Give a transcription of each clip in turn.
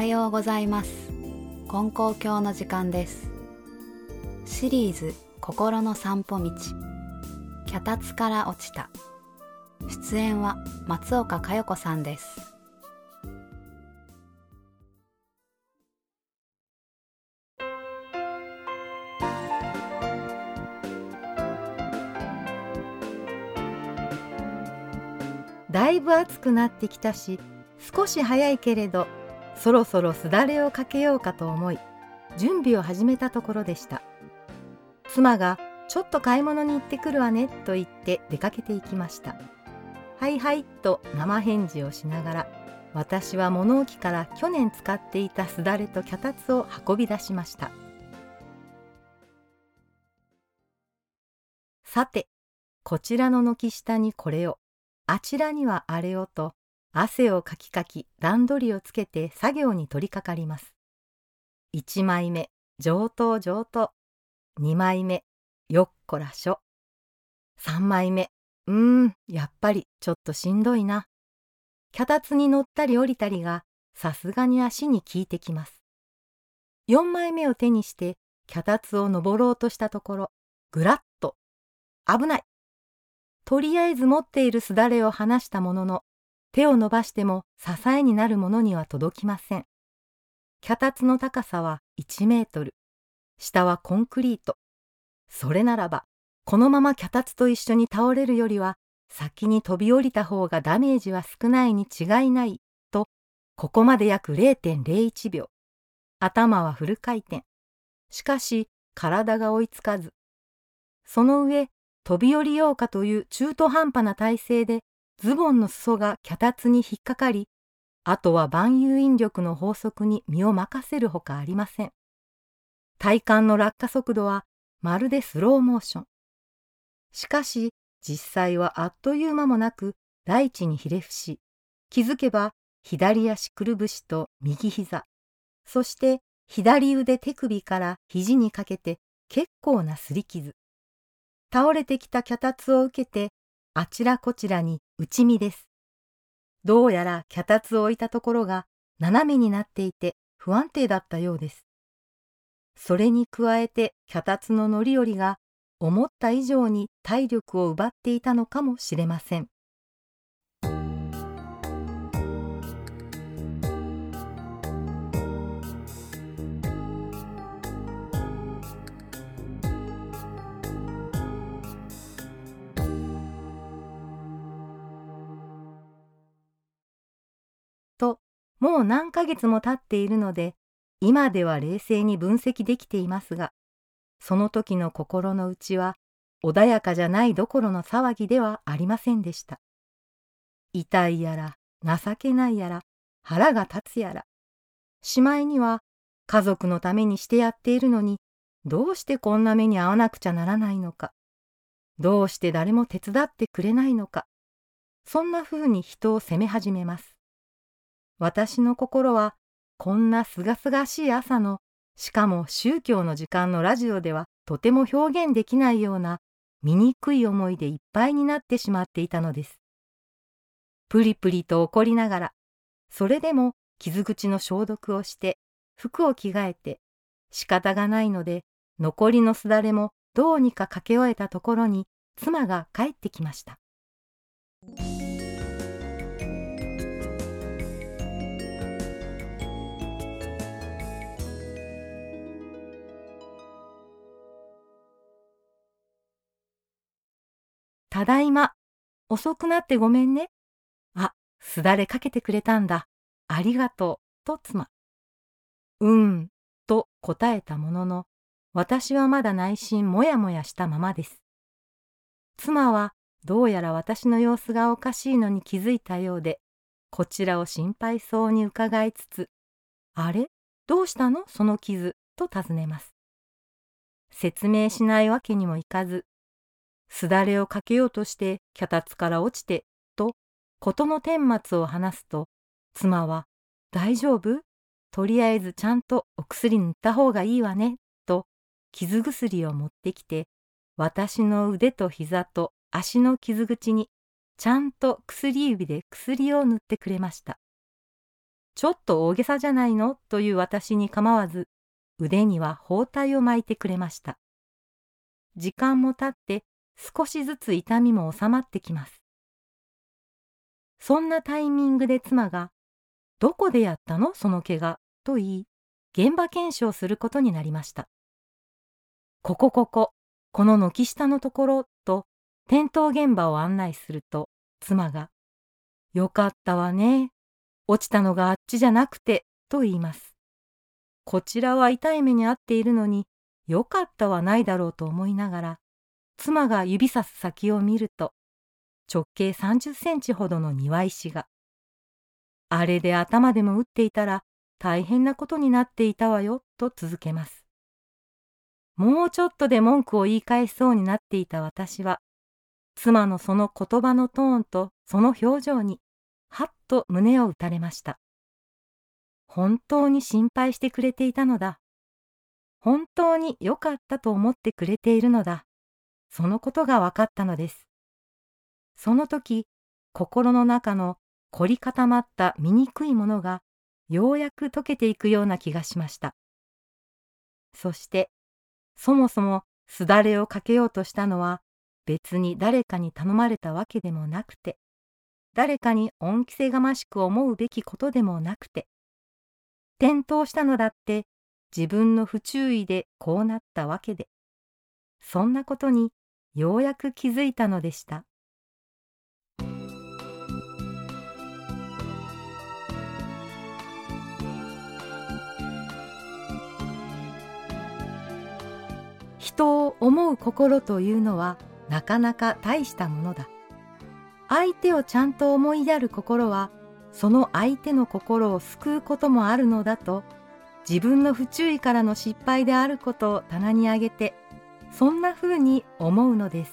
はようございます。金光教の時間です。シリーズ心の散歩道、脚立から落ちた。出演は松岡佳代子さんです。 だいぶ暑くなってきたし、少し早いけれどそろそろすだれをかけようかと思い、準備を始めたところでした。妻がちょっと買い物に行ってくるわねと言って出かけていきました。はいはいと生返事をしながら、私は物置から去年使っていたすだれと脚立を運び出しました。さて、こちらの軒下にこれを、あちらにはあれをと、汗をかきかき段取りをつけて作業に取り掛かります。1枚目、上等上等。2枚目、よっこらしょ。3枚目、やっぱりちょっとしんどいな。脚立に乗ったり降りたりがさすがに足に効いてきます。4枚目を手にして脚立を登ろうとしたところ、ぐらっと。危ない。とりあえず持っているすだれを離したものの、手を伸ばしても支えになるものには届きません。脚立の高さは1メートル。下はコンクリート。それならば、このまま脚立と一緒に倒れるよりは、先に飛び降りた方がダメージは少ないに違いない、と、ここまで約 0.01 秒。頭はフル回転。しかし、体が追いつかず。その上、飛び降りようかという中途半端な体勢で、ズボンの裾が脚立に引っかかり、あとは万有引力の法則に身を任せるほかありません。体感の落下速度はまるでスローモーション。しかし実際はあっという間もなく大地にひれ伏し、気づけば左足くるぶしと右膝、そして左腕手首から肘にかけて結構なすり傷。倒れてきた脚立を受けてあちらこちらに打ち身です。どうやら脚立を置いたところが斜めになっていて不安定だったようです。それに加えて脚立の乗り降りが思った以上に体力を奪っていたのかもしれません。と、もう何ヶ月も経っているので、今では冷静に分析できていますが、その時の心の内は穏やかじゃないどころの騒ぎではありませんでした。痛いやら情けないやら腹が立つやら、しまいには家族のためにしてやっているのに、どうしてこんな目に遭わなくちゃならないのか、どうして誰も手伝ってくれないのか、そんなふうに人を責め始めます。私の心はこんなすがすがしい朝の、しかも宗教の時間のラジオではとても表現できないような醜い思いでいっぱいになってしまっていたのです。プリプリと怒りながら、それでも傷口の消毒をして服を着替えて、仕方がないので残りのすだれもどうにかかけ終えたところに妻が帰ってきました。ただいま。遅くなってごめんね。あ、すだれかけてくれたんだ。ありがとう。と妻。と答えたものの、私はまだ内心もやもやしたままです。妻はどうやら私の様子がおかしいのに気づいたようで、こちらを心配そうに伺いつつ、あれ、どうしたのその傷、と尋ねます。説明しないわけにもいかず、すだれをかけようとして脚立から落ちて、と事の顛末を話すと、妻は、大丈夫？とりあえずちゃんとお薬塗った方がいいわね、と傷薬を持ってきて、私の腕と膝と足の傷口にちゃんと薬指で薬を塗ってくれました。 ちょっと大げさじゃないのという私に構わず、腕には包帯を巻いてくれました。時間も経って少しずつ痛みも収まってきます。そんなタイミングで妻が、どこでやったのその怪我と言い、現場検証することになりました。この軒下のところと転倒現場を案内すると、妻が、よかったわね。落ちたのがあっちじゃなくて、と言います。こちらは痛い目に遭っているのに、よかったはないだろうと思いながら、妻が指さす先を見ると、直径30センチほどの庭石が。あれで頭でも打っていたら大変なことになっていたわよ、と続けます。もうちょっとで文句を言い返しそうになっていた私は、妻のその言葉のトーンとその表情に、はっと胸を打たれました。本当に心配してくれていたのだ。本当によかったと思ってくれているのだ。そのことが分かったのです。その時、心の中の凝り固まった醜いものが、ようやく溶けていくような気がしました。そして、そもそもすだれをかけようとしたのは、別に誰かに頼まれたわけでもなくて、誰かに恩着せがましく思うべきことでもなくて、転倒したのだって自分の不注意でこうなったわけで、そんなことにようやく気づいたのでした。人を思う心というのはなかなか大したものだ。相手をちゃんと思いやる心は、その相手の心を救うこともあるのだと、自分の不注意からの失敗であることを棚に上げて、そんなふうに思うのです。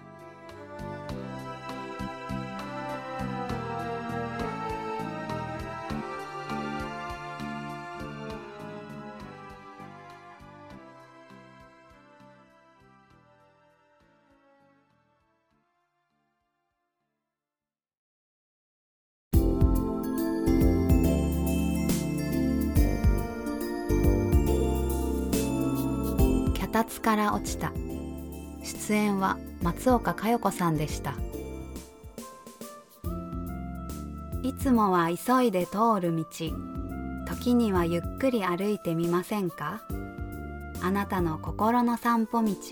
脚立から落ちた。出演は松岡佳代子さんでした。いつもは急いで通る道、時にはゆっくり歩いてみませんか？あなたの心の散歩道。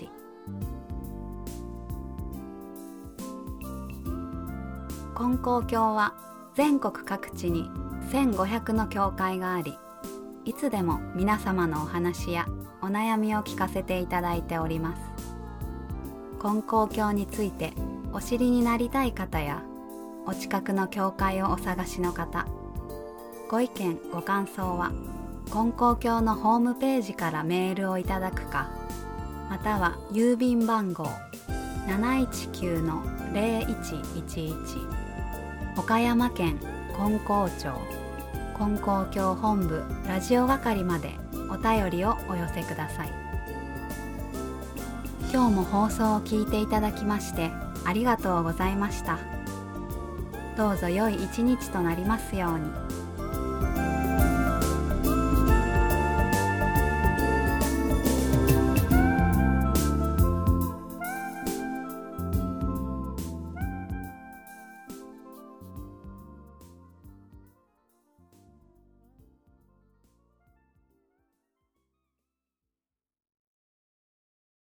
金光教は全国各地に1500の教会があり、いつでも皆様のお話やお悩みを聞かせていただいております。金光教についてお知りになりたい方や、お近くの教会をお探しの方、ご意見ご感想は金光教のホームページからメールをいただくか、または郵便番号 719-0111 岡山県金光町金光教本部ラジオ係までお便りをお寄せください。今日も放送を聞いていただきましてありがとうございました。どうぞ良い一日となりますように。